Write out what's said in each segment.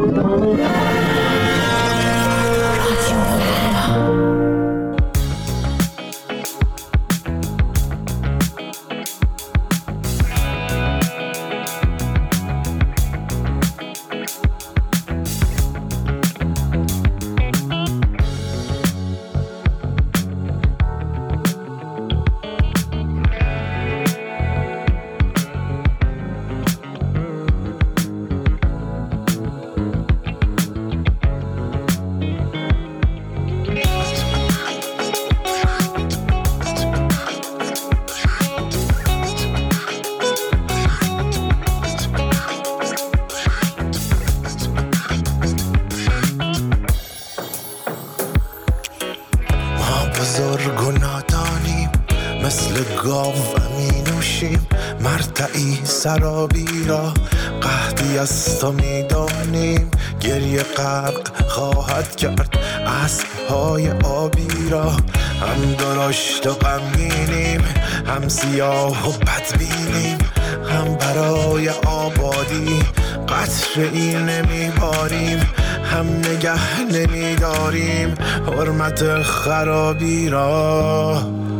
بزرگ و نادانیم، مثل گاو می نوشیم مرتعی سرابی را. قحطی از تو می دانیم، گریه غرق خواهد کرد اسب‌های آبی را. هم درشت و غمگینیم، هم سیاه و بدبینیم، هم برای آبادی قطره‌ای نمیباریم، هم نگه نمیداریم حرمت خرابی را.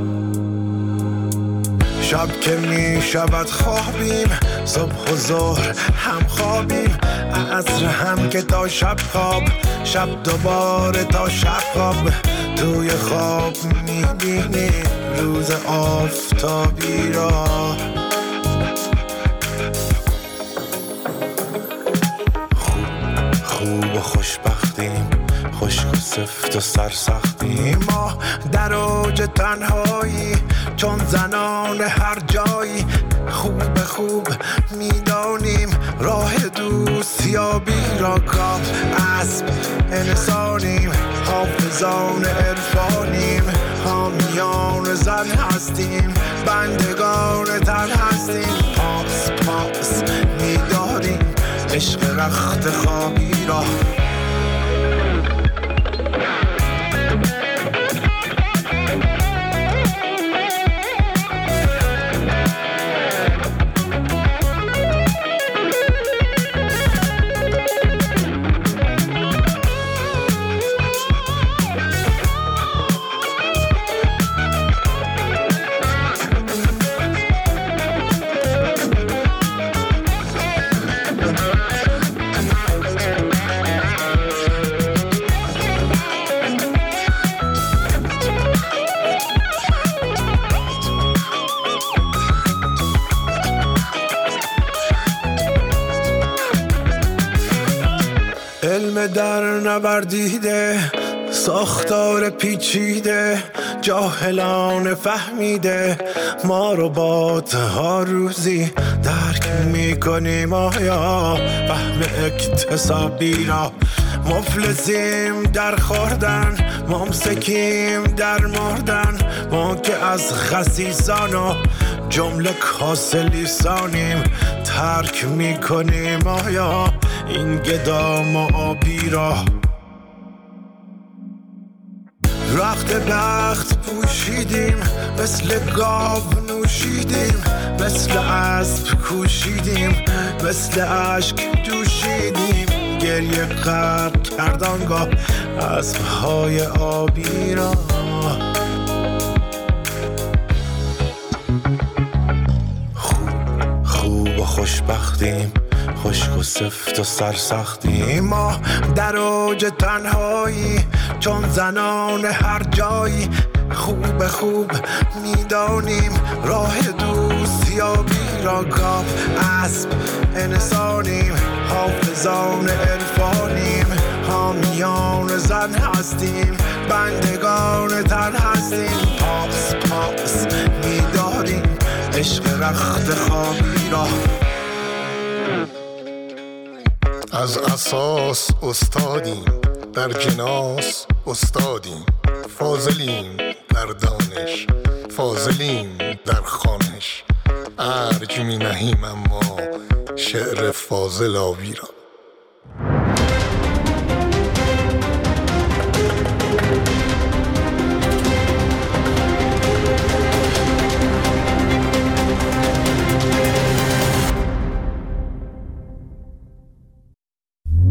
شب که می شود خوابیم، صبح و ظهر هم خوابیم، عصر هم که تا شب خواب، شب دوباره تا شب خواب. توی خواب می بینیم روز آفتابی را. خوب و خوشبختیم، خشک و سفت و سرسختیم، ما در اوج تنهایی چون زنان هر جایی. خوب میدانیم راه دوستیابی را. کام اسب انسانیم، حافظان عرفانیم، حامیان زن هستیم، بندگان تن هستیم. پاس میداریم عشق رخت خوابی را. علم در نوردیده، ساختار پیچیده، جاهلان فهمیده. ما ربات ها روزی درک میکنیم آیا فهم اکتسابی را. مفلسیم در خوردن، ممسکیم در مردن، ما که از خسیسان و جمله کاسه لیسانیم. ترک میکنیم آیا این گدام و آبی را. رخت بخت پوشیدیم، مثل گاو نوشیدیم، مثل اسب کوشیدیم، مثل اشک جوشیدیم. گریه غرق کردانگاه اسب‌های آبی را. خوب و خوشبختیم، خشک و سفت و سرسختیم، ما در اوج تنهایی چون زنان هر جایی. خوب میدانیم راه دوستیابی را. گاو اسب انسانیم، حافظان عرفانیم، حامیان زن هستیم، بندگان تن هستیم. پاس میداریم عشق رخت خوابی را. از اساس استادیم، در جناس استادیم، فاضلیم در دانش، فاضلیم در خوانش. ارج می نهیم اما شعر فاضل آبی را.